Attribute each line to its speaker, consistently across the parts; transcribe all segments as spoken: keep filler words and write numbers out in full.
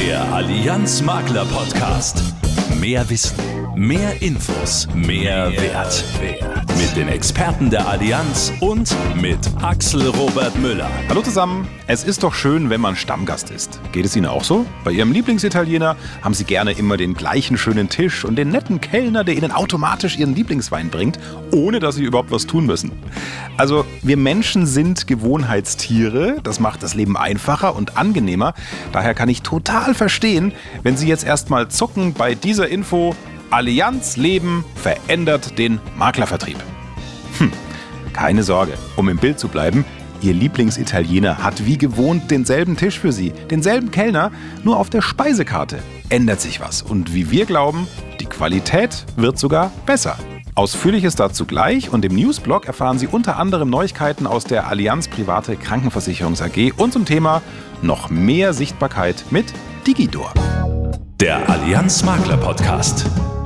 Speaker 1: Der Allianz Makler Podcast. Mehr Wissen, mehr Infos, mehr Wert. Mit den Experten der Allianz und mit Axel Robert Müller.
Speaker 2: Hallo zusammen. Es ist doch schön, wenn man Stammgast ist. Geht es Ihnen auch so? Bei Ihrem Lieblingsitaliener haben Sie gerne immer den gleichen schönen Tisch und den netten Kellner, der Ihnen automatisch Ihren Lieblingswein bringt, ohne dass Sie überhaupt was tun müssen. Also wir Menschen sind Gewohnheitstiere. Das macht das Leben einfacher und angenehmer. Daher kann ich total verstehen, wenn Sie jetzt erstmal zucken bei dieser Info: Allianz Leben verändert den Maklervertrieb. Hm, keine Sorge, um im Bild zu bleiben, Ihr Lieblingsitaliener hat wie gewohnt denselben Tisch für Sie, denselben Kellner, nur auf der Speisekarte ändert sich was. Und wie wir glauben, die Qualität wird sogar besser. Ausführliches dazu gleich und im Newsblog erfahren Sie unter anderem Neuigkeiten aus der Allianz Private Krankenversicherungs A G und zum Thema noch mehr Sichtbarkeit mit Digidor.
Speaker 1: Der Allianz Makler Podcast.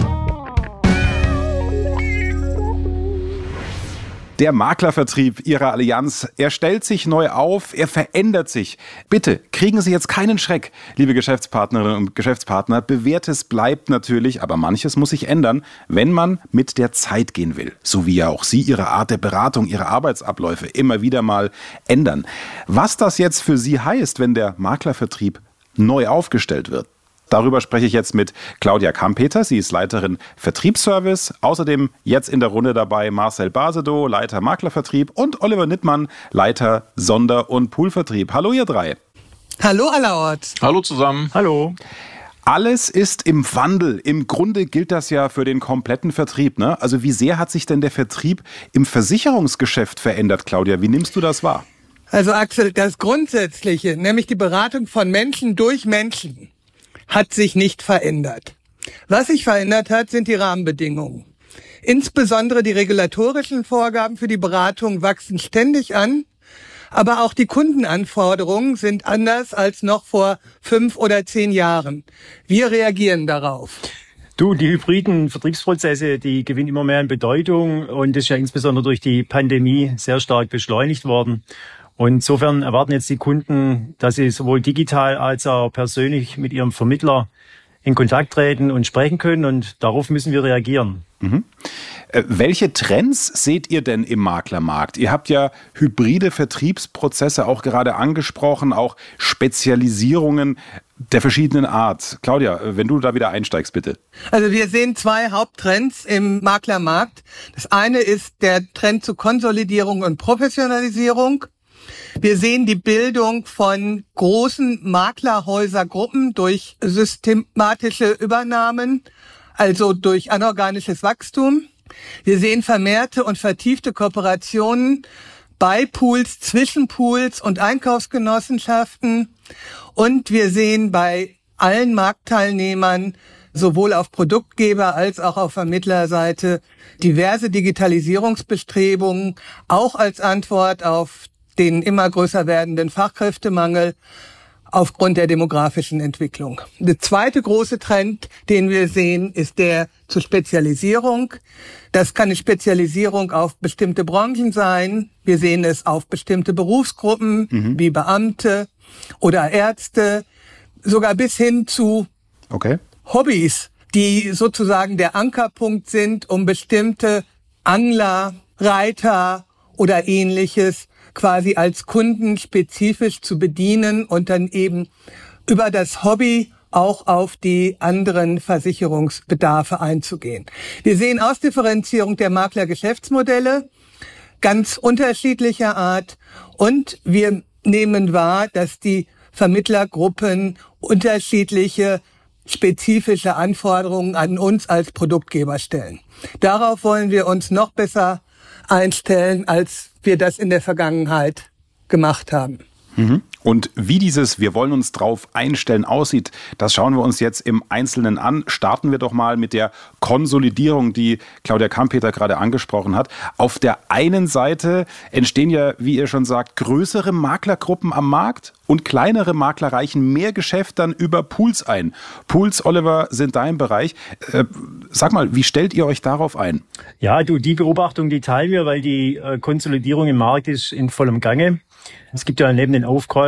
Speaker 2: Der Maklervertrieb Ihrer Allianz, er stellt sich neu auf, er verändert sich. Bitte, kriegen Sie jetzt keinen Schreck, liebe Geschäftspartnerinnen und Geschäftspartner. Bewährtes bleibt natürlich, aber manches muss sich ändern, wenn man mit der Zeit gehen will. So wie ja auch Sie Ihre Art der Beratung, Ihre Arbeitsabläufe immer wieder mal ändern. Was das jetzt für Sie heißt, wenn der Maklervertrieb neu aufgestellt wird, darüber spreche ich jetzt mit Claudia Kampeter. Sie ist Leiterin Vertriebsservice. Außerdem jetzt in der Runde dabei Marcel Basedow, Leiter Maklervertrieb, und Oliver Nittmann, Leiter Sonder- und Poolvertrieb. Hallo ihr drei.
Speaker 3: Hallo allerorts.
Speaker 4: Hallo zusammen.
Speaker 5: Hallo.
Speaker 2: Alles ist im Wandel. Im Grunde gilt das ja für den kompletten Vertrieb, ne? Also wie sehr hat sich denn der Vertrieb im Versicherungsgeschäft verändert, Claudia? Wie nimmst du das wahr?
Speaker 3: Also Axel, das Grundsätzliche, nämlich die Beratung von Menschen durch Menschen, hat sich nicht verändert. Was sich verändert hat, sind die Rahmenbedingungen. Insbesondere die regulatorischen Vorgaben für die Beratung wachsen ständig an, aber auch die Kundenanforderungen sind anders als noch vor fünf oder zehn Jahren. Wir reagieren darauf.
Speaker 5: Du, die hybriden Vertriebsprozesse, die gewinnen immer mehr an Bedeutung und das ist ja insbesondere durch die Pandemie sehr stark beschleunigt worden. Und insofern erwarten jetzt die Kunden, dass sie sowohl digital als auch persönlich mit ihrem Vermittler in Kontakt treten und sprechen können. Und darauf müssen wir reagieren.
Speaker 2: Mhm. Äh, welche Trends seht ihr denn im Maklermarkt? Ihr habt ja hybride Vertriebsprozesse auch gerade angesprochen, auch Spezialisierungen der verschiedenen Art. Claudia, wenn du da wieder einsteigst, bitte.
Speaker 3: Also wir sehen zwei Haupttrends im Maklermarkt. Das eine ist der Trend zur Konsolidierung und Professionalisierung. Wir sehen die Bildung von großen Maklerhäusergruppen durch systematische Übernahmen, also durch anorganisches Wachstum. Wir sehen vermehrte und vertiefte Kooperationen bei Pools, zwischen Pools und Einkaufsgenossenschaften. Und wir sehen bei allen Marktteilnehmern, sowohl auf Produktgeber- als auch auf Vermittlerseite, diverse Digitalisierungsbestrebungen, auch als Antwort auf den immer größer werdenden Fachkräftemangel aufgrund der demografischen Entwicklung. Der zweite große Trend, den wir sehen, ist der zur Spezialisierung. Das kann eine Spezialisierung auf bestimmte Branchen sein. Wir sehen es auf bestimmte Berufsgruppen, mhm. wie Beamte oder Ärzte, sogar bis hin zu
Speaker 2: okay.
Speaker 3: Hobbys, die sozusagen der Ankerpunkt sind, um bestimmte Angler, Reiter oder Ähnliches quasi als Kunden spezifisch zu bedienen und dann eben über das Hobby auch auf die anderen Versicherungsbedarfe einzugehen. Wir sehen Ausdifferenzierung der Maklergeschäftsmodelle ganz unterschiedlicher Art und wir nehmen wahr, dass die Vermittlergruppen unterschiedliche spezifische Anforderungen an uns als Produktgeber stellen. Darauf wollen wir uns noch besser einstellen, als wir das in der Vergangenheit gemacht haben.
Speaker 2: Mhm. Und wie dieses "Wir wollen uns drauf einstellen" aussieht, das schauen wir uns jetzt im Einzelnen an. Starten wir doch mal mit der Konsolidierung, die Claudia Kampeter gerade angesprochen hat. Auf der einen Seite entstehen ja, wie ihr schon sagt, größere Maklergruppen am Markt und kleinere Makler reichen mehr Geschäft dann über Pools ein. Pools, Oliver, sind dein Bereich. Äh, sag mal, wie stellt ihr euch darauf ein?
Speaker 5: Ja, du, die Beobachtung, die teilen wir, weil die äh, Konsolidierung im Markt ist in vollem Gange. Es gibt ja neben den Aufkäufen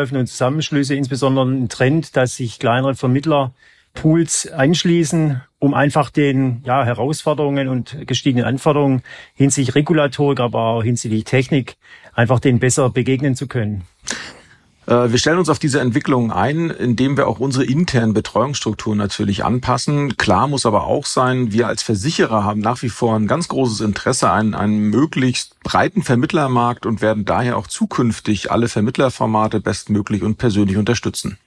Speaker 5: Zusammenschlüsse und Zusammenschlüsse, insbesondere ein Trend, dass sich kleinere Vermittlerpools anschließen, um einfach den ja, Herausforderungen und gestiegenen Anforderungen hinsichtlich Regulatorik, aber auch hinsichtlich Technik einfach denen besser begegnen zu können.
Speaker 4: Wir stellen uns auf diese Entwicklung ein, indem wir auch unsere internen Betreuungsstrukturen natürlich anpassen. Klar muss aber auch sein, wir als Versicherer haben nach wie vor ein ganz großes Interesse an einem möglichst breiten Vermittlermarkt und werden daher auch zukünftig alle Vermittlerformate bestmöglich und persönlich unterstützen.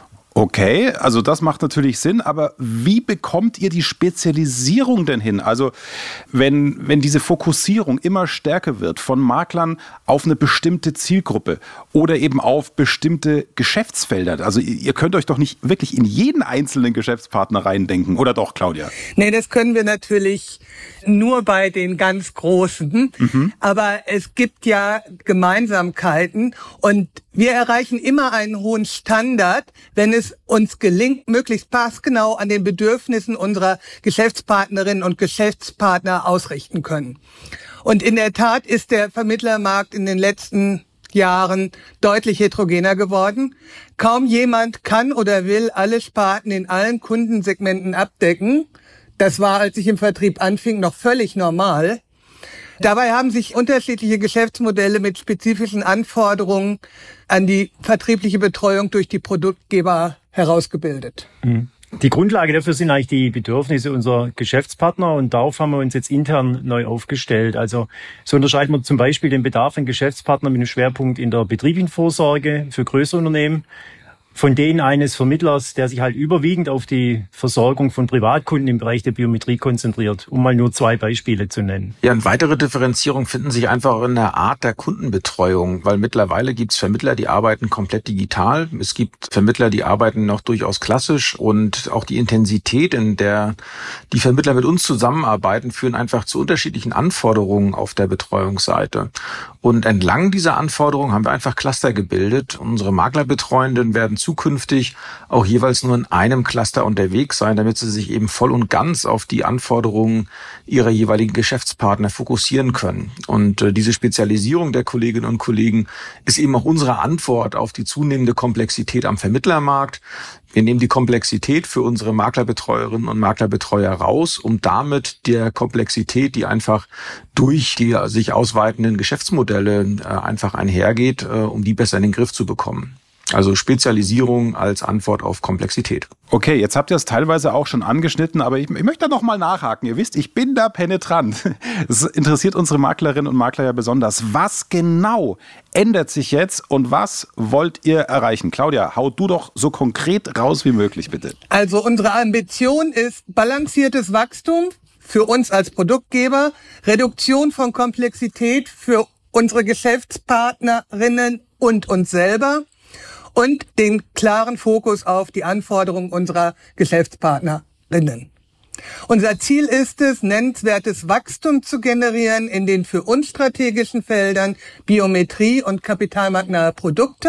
Speaker 2: Okay, also das macht natürlich Sinn, aber wie bekommt ihr die Spezialisierung denn hin? Also wenn, wenn diese Fokussierung immer stärker wird von Maklern auf eine bestimmte Zielgruppe oder eben auf bestimmte Geschäftsfelder. Also ihr könnt euch doch nicht wirklich in jeden einzelnen Geschäftspartner reindenken, oder doch, Claudia?
Speaker 3: Nee, das können wir natürlich nur bei den ganz Großen. Mhm. Aber es gibt ja Gemeinsamkeiten und wir erreichen immer einen hohen Standard, wenn es uns gelingt, möglichst passgenau an den Bedürfnissen unserer Geschäftspartnerinnen und Geschäftspartner ausrichten können. Und in der Tat ist der Vermittlermarkt in den letzten Jahren deutlich heterogener geworden. Kaum jemand kann oder will alle Sparten in allen Kundensegmenten abdecken. Das war, als ich im Vertrieb anfing, noch völlig normal. Dabei haben sich unterschiedliche Geschäftsmodelle mit spezifischen Anforderungen an die vertriebliche Betreuung durch die Produktgeber herausgebildet.
Speaker 5: Die Grundlage dafür sind eigentlich die Bedürfnisse unserer Geschäftspartner und darauf haben wir uns jetzt intern neu aufgestellt. Also so unterscheiden wir zum Beispiel den Bedarf an Geschäftspartnern mit einem Schwerpunkt in der betrieblichen Vorsorge für größere Unternehmen von denen eines Vermittlers, der sich halt überwiegend auf die Versorgung von Privatkunden im Bereich der Biometrie konzentriert, um mal nur zwei Beispiele zu nennen.
Speaker 4: Ja, und weitere Differenzierungen finden sich einfach in der Art der Kundenbetreuung, weil mittlerweile gibt es Vermittler, die arbeiten komplett digital. Es gibt Vermittler, die arbeiten noch durchaus klassisch und auch die Intensität, in der die Vermittler mit uns zusammenarbeiten, führen einfach zu unterschiedlichen Anforderungen auf der Betreuungsseite. Und entlang dieser Anforderungen haben wir einfach Cluster gebildet. Unsere Maklerbetreuenden werden zukünftig auch jeweils nur in einem Cluster unterwegs sein, damit sie sich eben voll und ganz auf die Anforderungen ihrer jeweiligen Geschäftspartner fokussieren können. Und äh, diese Spezialisierung der Kolleginnen und Kollegen ist eben auch unsere Antwort auf die zunehmende Komplexität am Vermittlermarkt. Wir nehmen die Komplexität für unsere Maklerbetreuerinnen und Maklerbetreuer raus, um damit der Komplexität, die einfach durch die sich ausweitenden Geschäftsmodelle äh, einfach einhergeht, äh, um die besser in den Griff zu bekommen. Also Spezialisierung als Antwort auf Komplexität.
Speaker 2: Okay, jetzt habt ihr es teilweise auch schon angeschnitten, aber ich, ich möchte da noch mal nachhaken. Ihr wisst, ich bin da penetrant. Das interessiert unsere Maklerinnen und Makler ja besonders. Was genau ändert sich jetzt und was wollt ihr erreichen? Claudia, hau du doch so konkret raus wie möglich, bitte.
Speaker 3: Also unsere Ambition ist balanciertes Wachstum für uns als Produktgeber, Reduktion von Komplexität für unsere Geschäftspartnerinnen und uns selber, und den klaren Fokus auf die Anforderungen unserer Geschäftspartnerinnen. Unser Ziel ist es, nennenswertes Wachstum zu generieren in den für uns strategischen Feldern Biometrie und kapitalmarktnahe Produkte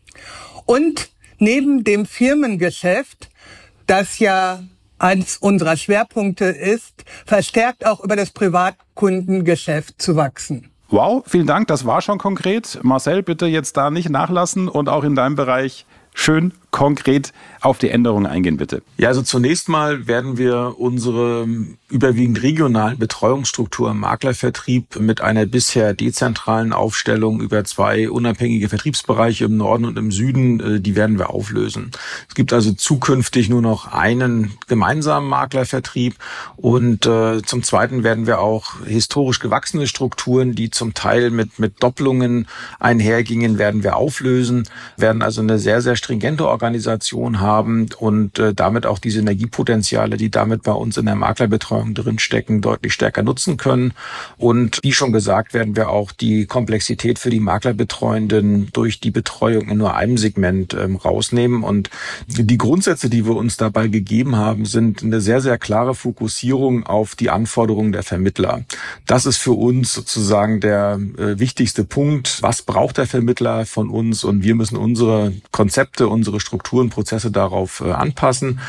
Speaker 3: und neben dem Firmengeschäft, das ja eines unserer Schwerpunkte ist, verstärkt auch über das Privatkundengeschäft zu wachsen.
Speaker 2: Wow, vielen Dank, das war schon konkret. Marcel, bitte jetzt da nicht nachlassen und auch in deinem Bereich schön konkret auf die Änderungen eingehen, bitte.
Speaker 4: Ja, also zunächst mal werden wir unsere überwiegend regionalen Betreuungsstruktur im Maklervertrieb mit einer bisher dezentralen Aufstellung über zwei unabhängige Vertriebsbereiche im Norden und im Süden, die werden wir auflösen. Es gibt also zukünftig nur noch einen gemeinsamen Maklervertrieb und äh, zum Zweiten werden wir auch historisch gewachsene Strukturen, die zum Teil mit, mit Doppelungen einhergingen, werden wir auflösen, werden also eine sehr, sehr stringente Organisation haben und äh, damit auch die Synergiepotenziale, die damit bei uns in der Maklerbetreuung drinstecken, deutlich stärker nutzen können. Und wie schon gesagt, werden wir auch die Komplexität für die Maklerbetreuenden durch die Betreuung in nur einem Segment ähm, rausnehmen. Und die Grundsätze, die wir uns dabei gegeben haben, sind eine sehr, sehr klare Fokussierung auf die Anforderungen der Vermittler. Das ist für uns sozusagen der äh, wichtigste Punkt. Was braucht der Vermittler von uns? Und wir müssen unsere Konzepte, unsere Strukturen, Prozesse darauf äh, anpassen.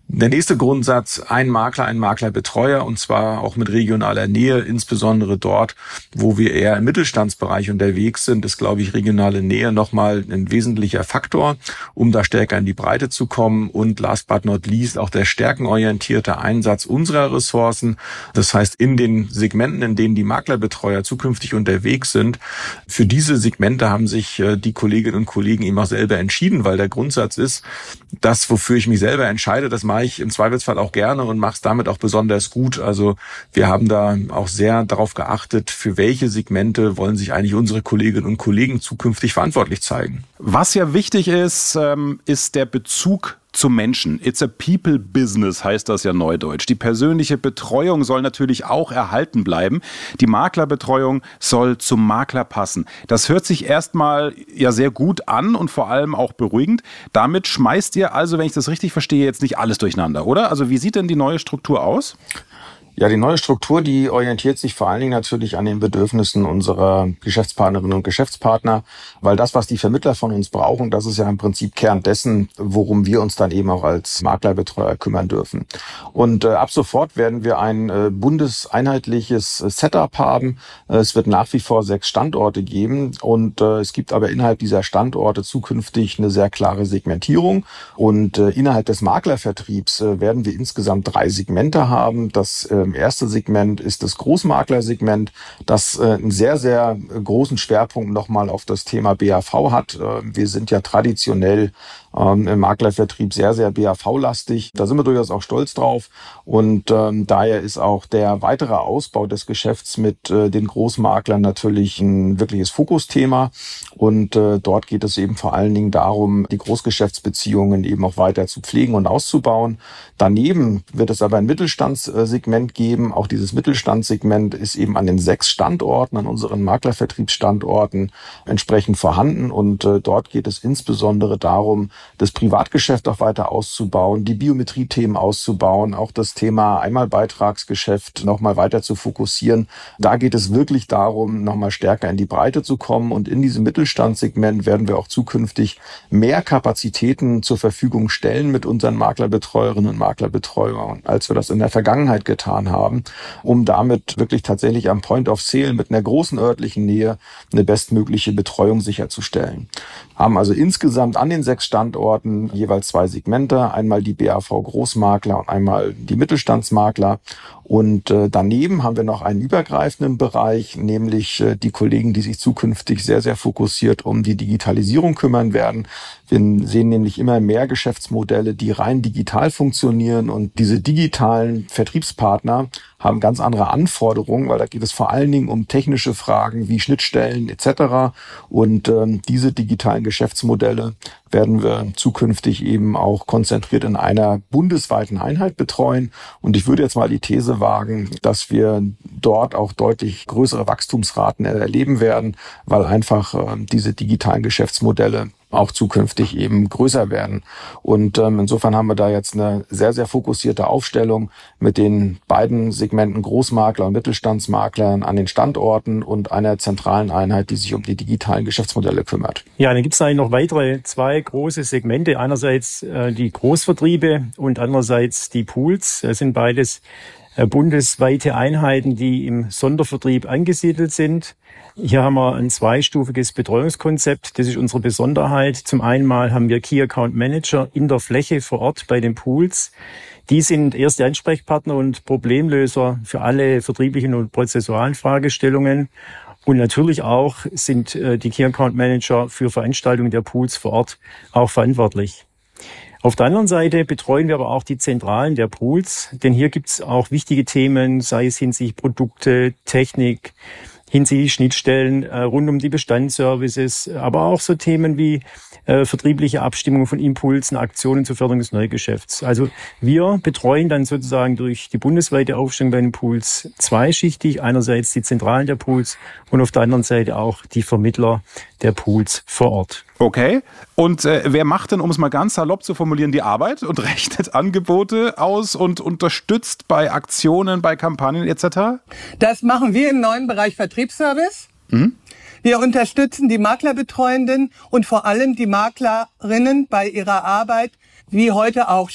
Speaker 4: Der nächste Grundsatz, ein Makler, ein Maklerbetreuer, und zwar auch mit regionaler Nähe, insbesondere dort, wo wir eher im Mittelstandsbereich unterwegs sind, ist, glaube ich, regionale Nähe nochmal ein wesentlicher Faktor, um da stärker in die Breite zu kommen. Und last but not least auch der stärkenorientierte Einsatz unserer Ressourcen. Das heißt, in den Segmenten, in denen die Maklerbetreuer zukünftig unterwegs sind, für diese Segmente haben sich die Kolleginnen und Kollegen eben auch selber entschieden, weil der Grundsatz ist, das, wofür ich mich selber entscheide, das mache ich im Zweifelsfall auch gerne und mache es damit auch besonders gut. Also wir haben da auch sehr darauf geachtet, für welche Segmente wollen sich eigentlich unsere Kolleginnen und Kollegen zukünftig verantwortlich zeigen.
Speaker 2: Was ja wichtig ist, ist der Bezug zum Menschen. It's a people business heißt das ja neudeutsch. Die persönliche Betreuung soll natürlich auch erhalten bleiben. Die Maklerbetreuung soll zum Makler passen. Das hört sich erstmal ja sehr gut an und vor allem auch beruhigend. Damit schmeißt ihr also, wenn ich das richtig verstehe, jetzt nicht alles durcheinander, oder? Also wie sieht denn die neue Struktur aus?
Speaker 4: Ja, die neue Struktur, die orientiert sich vor allen Dingen natürlich an den Bedürfnissen unserer Geschäftspartnerinnen und Geschäftspartner, weil das, was die Vermittler von uns brauchen, das ist ja im Prinzip Kern dessen, worum wir uns dann eben auch als Maklerbetreuer kümmern dürfen. Und äh, ab sofort werden wir ein äh, bundeseinheitliches äh, Setup haben. Äh, es wird nach wie vor sechs Standorte geben und äh, es gibt aber innerhalb dieser Standorte zukünftig eine sehr klare Segmentierung. Und äh, innerhalb des Maklervertriebs äh, werden wir insgesamt drei Segmente haben. Das äh, erste Segment ist das Großmaklersegment, das äh, einen sehr, sehr großen Schwerpunkt nochmal auf das Thema B A V hat. Äh, wir sind ja traditionell ähm, im Maklervertrieb sehr, sehr B A V-lastig. Da sind wir durchaus auch stolz drauf. Und ähm, daher ist auch der weitere Ausbau des Geschäfts mit äh, den Großmaklern natürlich ein wirkliches Fokusthema. Und äh, dort geht es eben vor allen Dingen darum, die Großgeschäftsbeziehungen eben auch weiter zu pflegen und auszubauen. Daneben wird es aber ein Mittelstandssegment geben. Auch dieses Mittelstandssegment ist eben an den sechs Standorten, an unseren Maklervertriebsstandorten entsprechend vorhanden. Und äh, dort geht es insbesondere darum, das Privatgeschäft auch weiter auszubauen, die Biometriethemen auszubauen, auch das Thema Einmalbeitragsgeschäft nochmal weiter zu fokussieren. Da geht es wirklich darum, nochmal stärker in die Breite zu kommen. Und in diesem Mittelstandssegment werden wir auch zukünftig mehr Kapazitäten zur Verfügung stellen mit unseren Maklerbetreuerinnen und Maklerbetreuern, als wir das in der Vergangenheit getan haben, um damit wirklich tatsächlich am Point of Sale mit einer großen örtlichen Nähe eine bestmögliche Betreuung sicherzustellen. Haben also insgesamt an den sechs Standorten jeweils zwei Segmente, einmal die B A V-Großmakler und einmal die Mittelstandsmakler. Und äh, daneben haben wir noch einen übergreifenden Bereich, nämlich äh, die Kollegen, die sich zukünftig sehr, sehr fokussiert um die Digitalisierung kümmern werden. Wir sehen nämlich immer mehr Geschäftsmodelle, die rein digital funktionieren, und diese digitalen Vertriebspartner haben ganz andere Anforderungen, weil da geht es vor allen Dingen um technische Fragen wie Schnittstellen et cetera. Und ähm, diese digitalen Geschäftsmodelle werden wir zukünftig eben auch konzentriert in einer bundesweiten Einheit betreuen. Und ich würde jetzt mal die These wagen, dass wir dort auch deutlich größere Wachstumsraten erleben werden, weil einfach äh, diese digitalen Geschäftsmodelle auch zukünftig eben größer werden. Und ähm, insofern haben wir da jetzt eine sehr, sehr fokussierte Aufstellung mit den beiden Segmenten Großmakler und Mittelstandsmaklern an den Standorten und einer zentralen Einheit, die sich um die digitalen Geschäftsmodelle kümmert.
Speaker 5: Ja, dann gibt es eigentlich noch weitere zwei große Segmente. Einerseits äh, die Großvertriebe und andererseits die Pools. Das sind beides äh, bundesweite Einheiten, die im Sondervertrieb angesiedelt sind. Hier haben wir ein zweistufiges Betreuungskonzept. Das ist unsere Besonderheit. Zum einen mal haben wir Key Account Manager in der Fläche vor Ort bei den Pools. Die sind erste Ansprechpartner und Problemlöser für alle vertrieblichen und prozessualen Fragestellungen. Und natürlich auch sind die Key Account Manager für Veranstaltungen der Pools vor Ort auch verantwortlich. Auf der anderen Seite betreuen wir aber auch die Zentralen der Pools, denn hier gibt es auch wichtige Themen, sei es hinsichtlich Produkte, Technik, hinsichtlich Schnittstellen äh, rund um die Bestandsservices, aber auch so Themen wie äh, vertriebliche Abstimmung von Impulsen, Aktionen zur Förderung des Neugeschäfts. Also wir betreuen dann sozusagen durch die bundesweite Aufstellung bei den Pools zweischichtig. Einerseits die Zentralen der Pools und auf der anderen Seite auch die Vermittler der Pools vor Ort.
Speaker 2: Okay. Und äh, wer macht denn, um es mal ganz salopp zu formulieren, die Arbeit und rechnet Angebote aus und unterstützt bei Aktionen, bei Kampagnen et cetera?
Speaker 3: Das machen wir im neuen Bereich Vertriebsservice. Mhm. Wir unterstützen die Maklerbetreuenden und vor allem die Maklerinnen bei ihrer Arbeit, wie heute auch schon.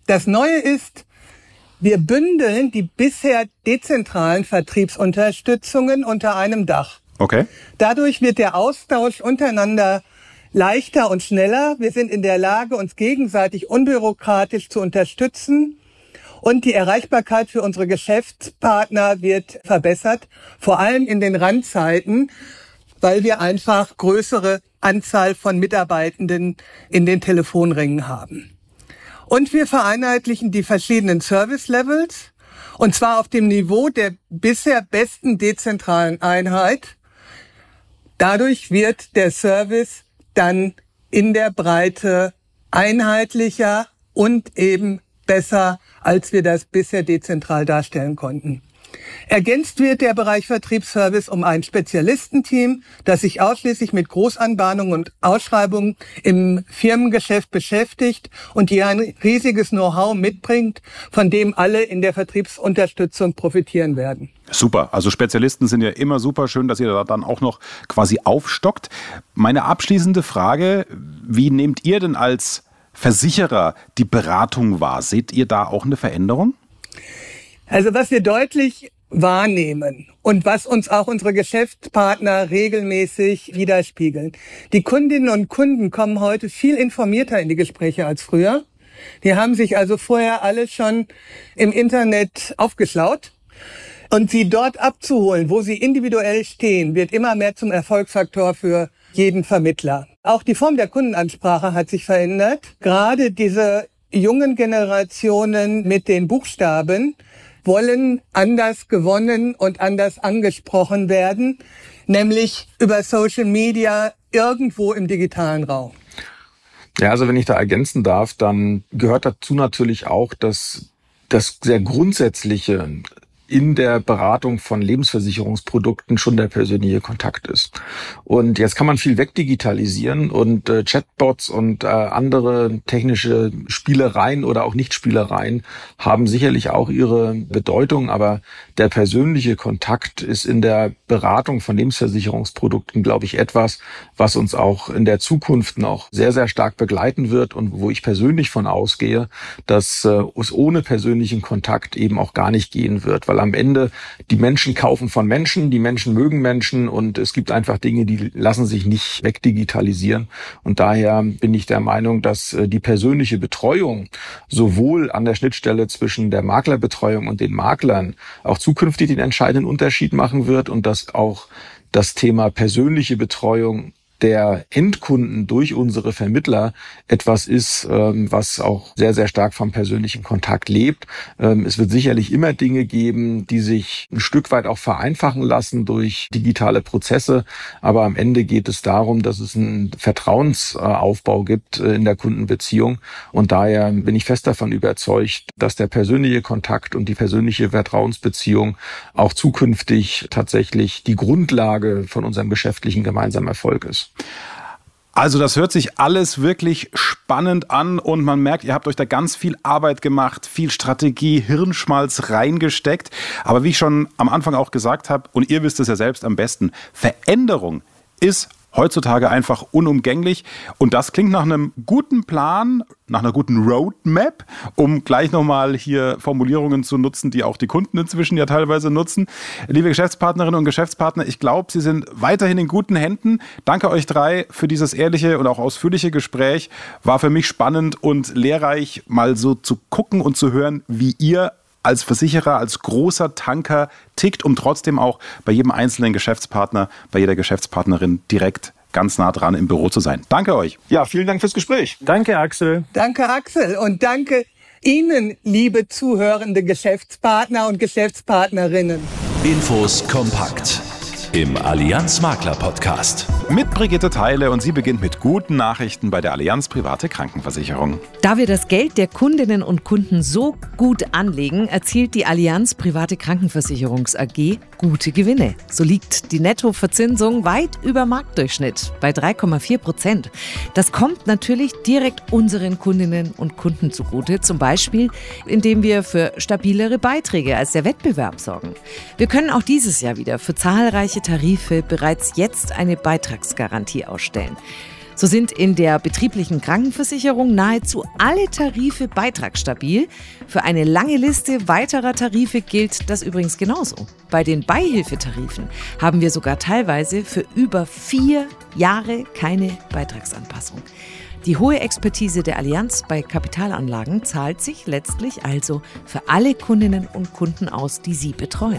Speaker 3: Das Neue ist, wir bündeln die bisher dezentralen Vertriebsunterstützungen unter einem Dach.
Speaker 2: Okay.
Speaker 3: Dadurch wird der Austausch untereinander leichter und schneller. Wir sind in der Lage, uns gegenseitig unbürokratisch zu unterstützen. Und die Erreichbarkeit für unsere Geschäftspartner wird verbessert, vor allem in den Randzeiten, weil wir einfach größere Anzahl von Mitarbeitenden in den Telefonringen haben. Und wir vereinheitlichen die verschiedenen Service-Levels, und zwar auf dem Niveau der bisher besten dezentralen Einheit. Dadurch wird der Service dann in der Breite einheitlicher und eben besser, als wir das bisher dezentral darstellen konnten. Ergänzt wird der Bereich Vertriebsservice um ein Spezialistenteam, das sich ausschließlich mit Großanbahnungen und Ausschreibungen im Firmengeschäft beschäftigt und die ein riesiges Know-how mitbringt, von dem alle in der Vertriebsunterstützung profitieren werden.
Speaker 2: Super, also Spezialisten sind ja immer super, schön, dass ihr da dann auch noch quasi aufstockt. Meine abschließende Frage, wie nehmt ihr denn als Versicherer die Beratung wahr? Seht ihr da auch eine Veränderung?
Speaker 3: Also was wir deutlich wahrnehmen und was uns auch unsere Geschäftspartner regelmäßig widerspiegeln. Die Kundinnen und Kunden kommen heute viel informierter in die Gespräche als früher. Die haben sich also vorher alle schon im Internet aufgeschlaut. Und sie dort abzuholen, wo sie individuell stehen, wird immer mehr zum Erfolgsfaktor für jeden Vermittler. Auch die Form der Kundenansprache hat sich verändert. Gerade diese jungen Generationen mit den Buchstaben wollen anders gewonnen und anders angesprochen werden, nämlich über Social Media irgendwo im digitalen Raum.
Speaker 4: Ja, also wenn ich da ergänzen darf, dann gehört dazu natürlich auch, dass das sehr grundsätzliche in der Beratung von Lebensversicherungsprodukten schon der persönliche Kontakt ist. Und jetzt kann man viel wegdigitalisieren und äh, Chatbots und äh, andere technische Spielereien oder auch Nichtspielereien haben sicherlich auch ihre Bedeutung, aber der persönliche Kontakt ist in der Beratung von Lebensversicherungsprodukten, glaube ich, etwas, was uns auch in der Zukunft noch sehr, sehr stark begleiten wird und wo ich persönlich von ausgehe, dass äh, es ohne persönlichen Kontakt eben auch gar nicht gehen wird, weil am Ende die Menschen kaufen von Menschen, die Menschen mögen Menschen und es gibt einfach Dinge, die lassen sich nicht wegdigitalisieren. Und daher bin ich der Meinung, dass die persönliche Betreuung sowohl an der Schnittstelle zwischen der Maklerbetreuung und den Maklern auch zukünftig den entscheidenden Unterschied machen wird und dass auch das Thema persönliche Betreuung der Endkunden durch unsere Vermittler etwas ist, was auch sehr, sehr stark vom persönlichen Kontakt lebt. Es wird sicherlich immer Dinge geben, die sich ein Stück weit auch vereinfachen lassen durch digitale Prozesse. Aber am Ende geht es darum, dass es einen Vertrauensaufbau gibt in der Kundenbeziehung. Und daher bin ich fest davon überzeugt, dass der persönliche Kontakt und die persönliche Vertrauensbeziehung auch zukünftig tatsächlich die Grundlage von unserem geschäftlichen gemeinsamen Erfolg ist.
Speaker 2: Also das hört sich alles wirklich spannend an und man merkt, ihr habt euch da ganz viel Arbeit gemacht, viel Strategie, Hirnschmalz reingesteckt. Aber wie ich schon am Anfang auch gesagt habe, und ihr wisst es ja selbst am besten, Veränderung ist heutzutage einfach unumgänglich. Und das klingt nach einem guten Plan, nach einer guten Roadmap, um gleich nochmal hier Formulierungen zu nutzen, die auch die Kunden inzwischen ja teilweise nutzen. Liebe Geschäftspartnerinnen und Geschäftspartner, ich glaube, Sie sind weiterhin in guten Händen. Danke euch drei für dieses ehrliche und auch ausführliche Gespräch. War für mich spannend und lehrreich, mal so zu gucken und zu hören, wie ihr als Versicherer, als großer Tanker tickt, um trotzdem auch bei jedem einzelnen Geschäftspartner, bei jeder Geschäftspartnerin direkt ganz nah dran im Büro zu sein. Danke euch.
Speaker 4: Ja, vielen Dank fürs Gespräch.
Speaker 5: Danke, Axel.
Speaker 3: Danke, Axel. Und danke Ihnen, liebe zuhörende Geschäftspartner und Geschäftspartnerinnen.
Speaker 1: Infos kompakt im Allianz Makler Podcast.
Speaker 2: Mit Brigitte Theile und sie beginnt mit guten Nachrichten bei der Allianz Private Krankenversicherung.
Speaker 6: Da wir das Geld der Kundinnen und Kunden so gut anlegen, erzielt die Allianz Private Krankenversicherungs A G gute Gewinne. So liegt die Nettoverzinsung weit über Marktdurchschnitt bei drei Komma vier Prozent. Das kommt natürlich direkt unseren Kundinnen und Kunden zugute, zum Beispiel indem wir für stabilere Beiträge als der Wettbewerb sorgen. Wir können auch dieses Jahr wieder für zahlreiche Tarife bereits jetzt eine Beitragsgarantie ausstellen. So sind in der betrieblichen Krankenversicherung nahezu alle Tarife beitragsstabil. Für eine lange Liste weiterer Tarife gilt das übrigens genauso. Bei den Beihilfetarifen haben wir sogar teilweise für über vier Jahre keine Beitragsanpassung. Die hohe Expertise der Allianz bei Kapitalanlagen zahlt sich letztlich also für alle Kundinnen und Kunden aus, die Sie betreuen.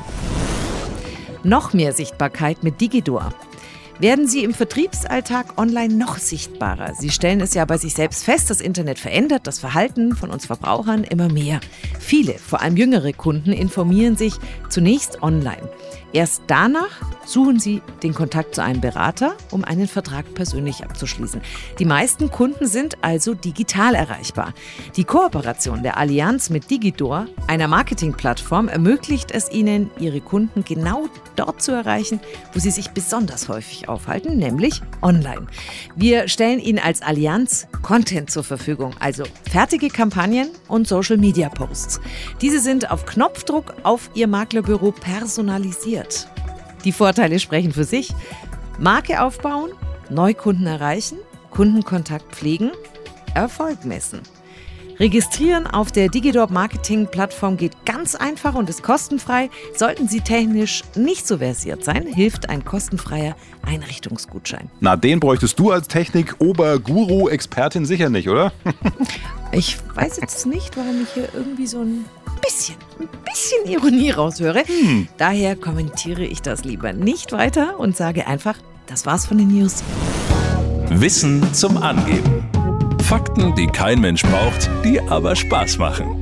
Speaker 6: Noch mehr Sichtbarkeit mit Digidor. Werden Sie im Vertriebsalltag online noch sichtbarer? Sie stellen es ja bei sich selbst fest, das Internet verändert das Verhalten von uns Verbrauchern immer mehr. Viele, vor allem jüngere Kunden, informieren sich zunächst online. Erst danach suchen sie den Kontakt zu einem Berater, um einen Vertrag persönlich abzuschließen. Die meisten Kunden sind also digital erreichbar. Die Kooperation der Allianz mit Digidor, einer Marketingplattform, ermöglicht es ihnen, ihre Kunden genau dort zu erreichen, wo sie sich besonders häufig aufhalten, nämlich online. Wir stellen ihnen als Allianz Content zur Verfügung, also fertige Kampagnen und Social-Media-Posts. Diese sind auf Knopfdruck auf Ihr Maklerbüro personalisiert. Die Vorteile sprechen für sich. Marke aufbauen, Neukunden erreichen, Kundenkontakt pflegen, Erfolg messen. Registrieren auf der Digidor Marketing Plattform geht ganz einfach und ist kostenfrei. Sollten Sie technisch nicht so versiert sein, hilft ein kostenfreier Einrichtungsgutschein.
Speaker 2: Na, den bräuchtest du als Technik-Ober-Guru-Expertin sicher nicht, oder?
Speaker 6: Ich weiß jetzt nicht, warum ich hier irgendwie so ein bisschen, ein bisschen Ironie raushöre. Hm. Daher kommentiere ich das lieber nicht weiter und sage einfach, das war's von den News.
Speaker 1: Wissen zum Angeben. Fakten, die kein Mensch braucht, die aber Spaß machen.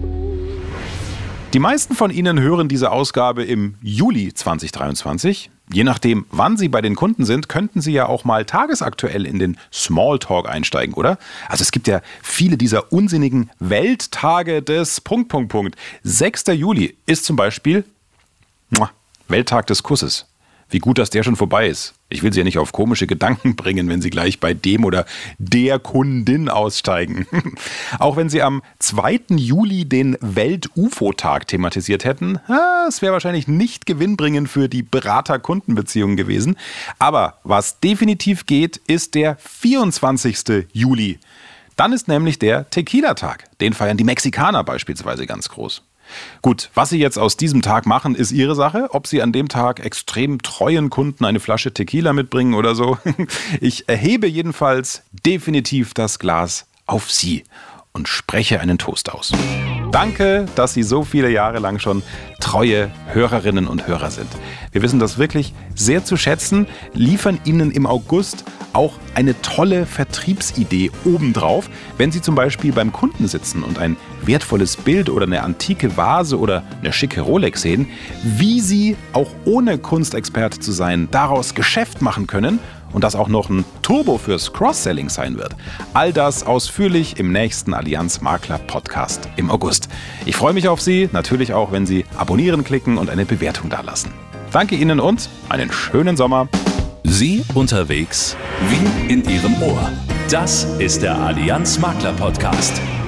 Speaker 2: Die meisten von Ihnen hören diese Ausgabe im Juli zwanzig dreiundzwanzig. Je nachdem, wann Sie bei den Kunden sind, könnten Sie ja auch mal tagesaktuell in den Smalltalk einsteigen, oder? Also es gibt ja viele dieser unsinnigen Welttage des Punkt, Punkt, Punkt. sechster Juli ist zum Beispiel Welttag des Kusses. Wie gut, dass der schon vorbei ist. Ich will Sie ja nicht auf komische Gedanken bringen, wenn Sie gleich bei dem oder der Kundin aussteigen. Auch wenn Sie am zweiten Juli den Welt-U F O-Tag thematisiert hätten, es wäre wahrscheinlich nicht gewinnbringend für die Berater-Kunden-Beziehung gewesen. Aber was definitiv geht, ist der vierundzwanzigster Juli. Dann ist nämlich der Tequila-Tag. Den feiern die Mexikaner beispielsweise ganz groß. Gut, was Sie jetzt aus diesem Tag machen, ist Ihre Sache. Ob Sie an dem Tag extrem treuen Kunden eine Flasche Tequila mitbringen oder so. Ich erhebe jedenfalls definitiv das Glas auf Sie und spreche einen Toast aus. Danke, dass Sie so viele Jahre lang schon treue Hörerinnen und Hörer sind. Wir wissen das wirklich sehr zu schätzen, liefern Ihnen im August auch eine tolle Vertriebsidee obendrauf, wenn Sie zum Beispiel beim Kunden sitzen und ein wertvolles Bild oder eine antike Vase oder eine schicke Rolex sehen, wie Sie auch ohne Kunstexperte zu sein daraus Geschäft machen können und das auch noch ein Turbo fürs Cross-Selling sein wird. All das ausführlich im nächsten Allianz Makler Podcast im August. Ich freue mich auf Sie, natürlich auch, wenn Sie abonnieren klicken und eine Bewertung dalassen. Danke Ihnen und einen schönen Sommer.
Speaker 1: Sie unterwegs wie in Ihrem Ohr. Das ist der Allianz Makler Podcast.